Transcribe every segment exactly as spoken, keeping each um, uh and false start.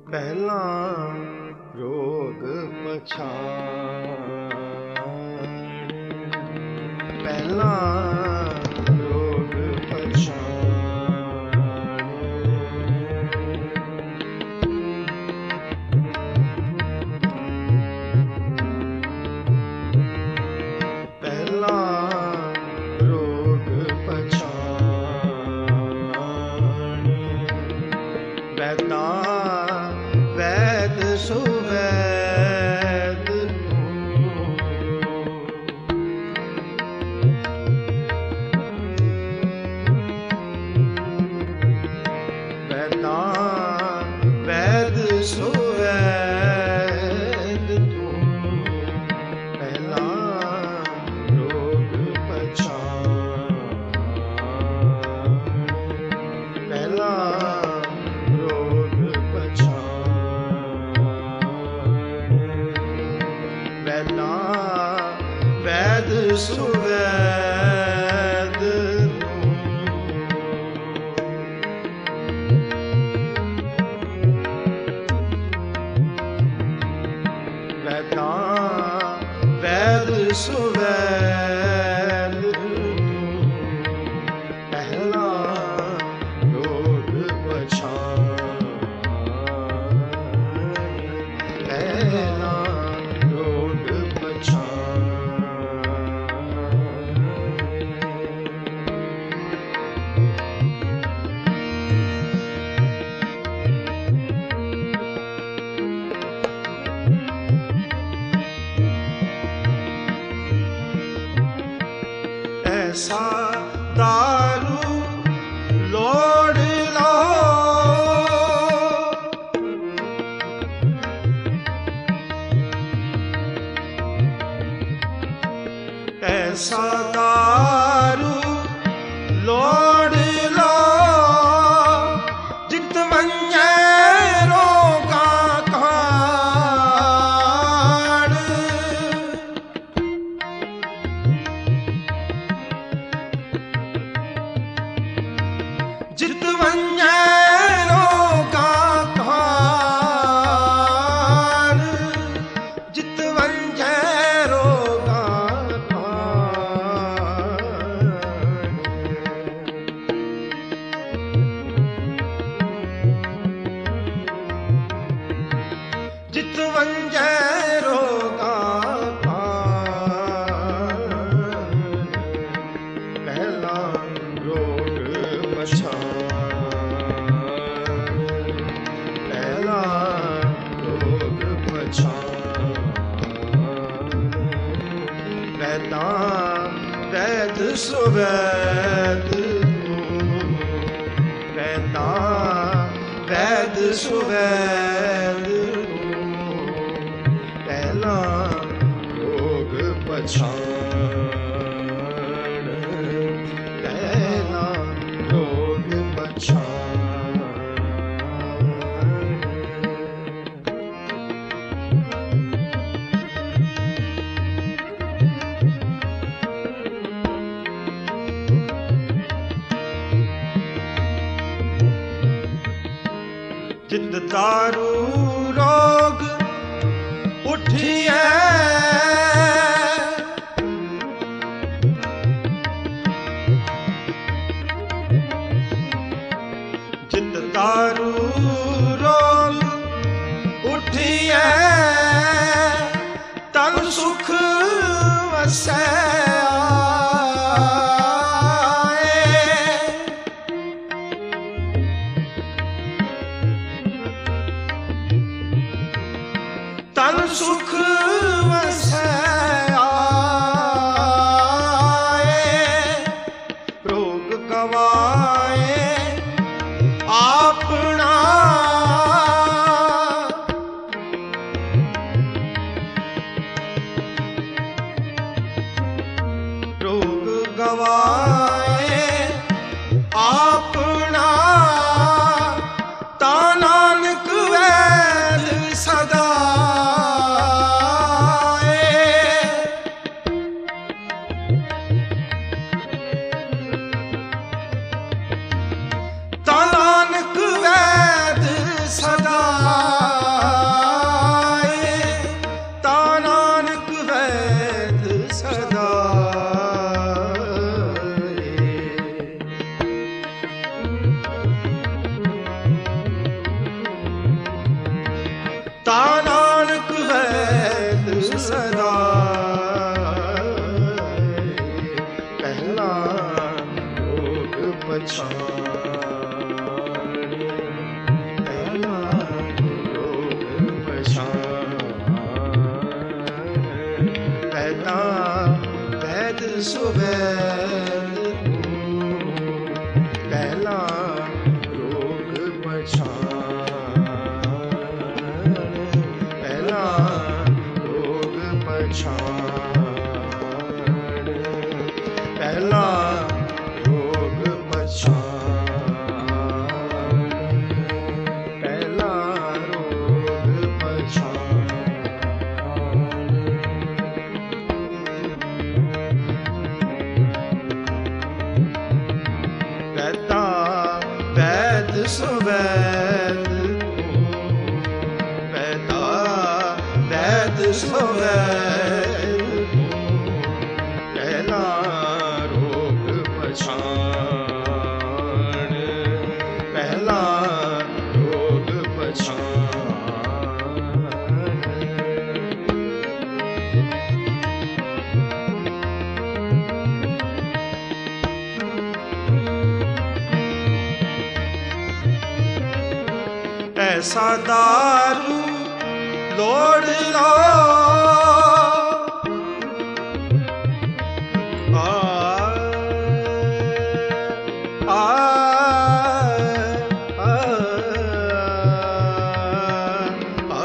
ਪਹਿਲਾ ਰੋਗ ਪਛਾਣ, ਪਹਿਲਾ ਰੋਗ ਪਛਾਣ, ਪਹਿਲਾ ਰੋਗ ਪਛਾਣ, ਵੈਦਾ ਵੈਦ ਸੁਵੈਦ ਵੈਦਾ ਵੈਦ ਸੁਵੈਦ ਤੂੰ, ਪਹਿਲਾ ਰੋਗ ਪਛਾਣ, ਪਹਿਲਾ ਰੋਗ ਵੈਦਾ ਵੈਦ ਸੁਵੈਦ ਵੈਦਾ ਵੈਦ ਸੁਵੈਦ ਪਹਿਲਾ ਰੋਗ ਪਛਾਣ, ਪਹਿਲਾ ਰੋਗ ਪਛਾਣ, ਐਸਾ ਦਾਰੂ ਲੋੜ ਲਓ, ਐਸਾ ਦਾਰੂ ਲੋੜ ਲਓ, ਜਿਤ ਮੰਨੈ ਰੋਗਾਂ ਕਾੜ, ਜਿਤ ਮੰਨੈ ਰੋਗਾਂ ਕਾੜ, ਜਿਤ ਮੰਨੈ ਰੋਗਾਂ ਕਾੜ, ਜਿਤ ਮੰਨੈ ਰੋਗਾਂ ਕਾੜ, ਪਹਿਲਾ ਰੋਗ ਪਛਾਣ, ਪਹਿਲਾ ਰੋਗ ਪਛਾਣ, ਵੈਦਾ ਵੈਦ ਸੁਵੈਦ ਤੂੰ, ਵੈਦਾ ਵੈਦ ਸੁਵੈਦ ਤੂੰ, ਪਹਿਲਾ ਰੋਗ ਪਛਾਣ, ਪਹਿਲਾ ਰੋਗ ਪਛਾਣ, ਜਿਤ ਦਾਰੂ ਰੋਗ ਉਠਿਐ, ਜਿਤ ਦਾਰੂ ਰੋਗ ਉਠਿਐ, ਤਨ ਸੁਖ ਵਸੈ ਤਨ ਸੁਖ ਵਸੈ ਆਏ, ਰੋਗ ਗਵਾਏ ਆਪਣਾ, ਰੋਗ ਗਵਾਏ ਆਪਣਾ, ਤਾਂ ਨਾਨਕ ਵੈਦ ਸਦਾ सदा पहला रोग पछाण पहला रोग पछाण पहला वैद सुवैद पहला रोग पछाण पहला रोग पछाण पहला रोग पछाण पहला रोग पछाण कहता वैद सुवैद कहता वैद सुवैद पहला रोग पछाण पहला रोग पछाण ऐसा दारू लोड़ लो आ, आ, आ, आ,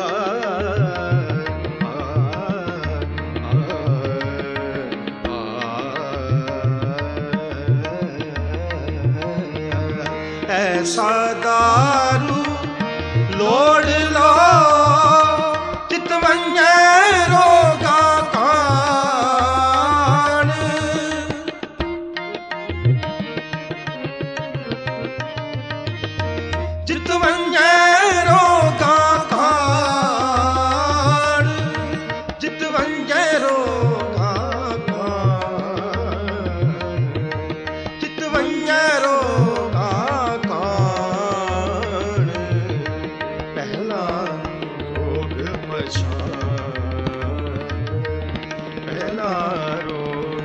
ऐसा दारू लोड़ लो चितवंजे रोगा कान चितवंजे रोगा कान चितवंजे रोगा कान चितवंजे रोगा कान पहला रोग पछाण पहला रोग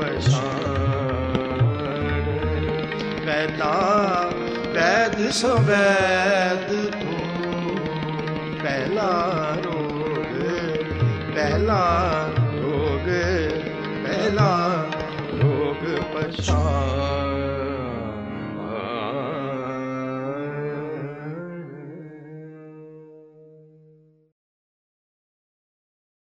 पछाण कहता वैद सुवैद तू पहला रोग पहला रोग पहला रोग पछाण